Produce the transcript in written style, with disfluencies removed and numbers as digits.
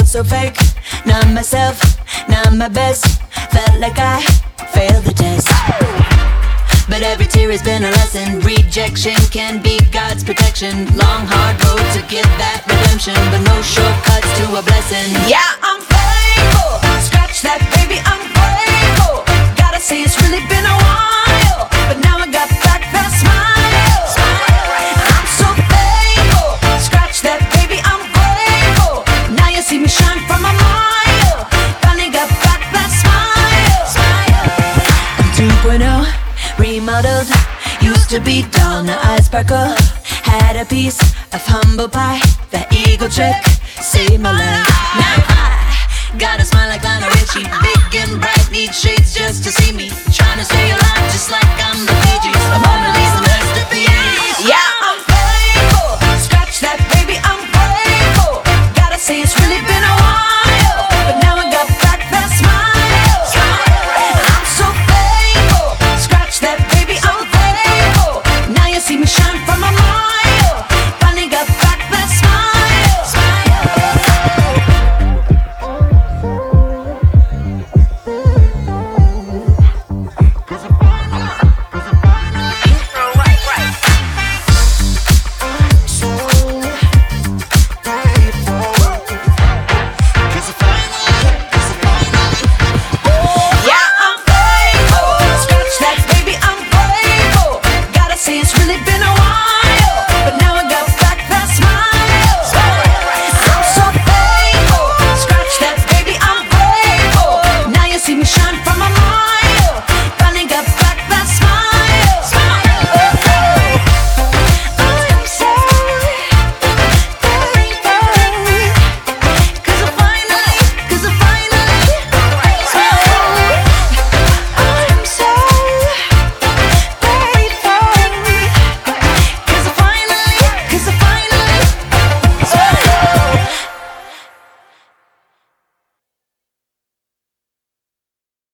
felt so fake. Not myself, not my best. Felt like I failed the test. But every tear has been a lesson. Rejection can be God's protection. Long hard road to get that redemption, but no shortcuts to a blessing. Yeah, I'm faithful. Scratch that, baby, I'm grateful. Gotta say it's really been a while, but now I got back that smile. I'm so faithful. Scratch that, baby, I'm grateful. Now you see me shine from a mile. Finally got back that smile. I'm 2.0, remodeled. Used to be dull, now I sparkle. Had a piece of humble pie. That eagle trick saved my life. Now I got a smile like Lionel Richie.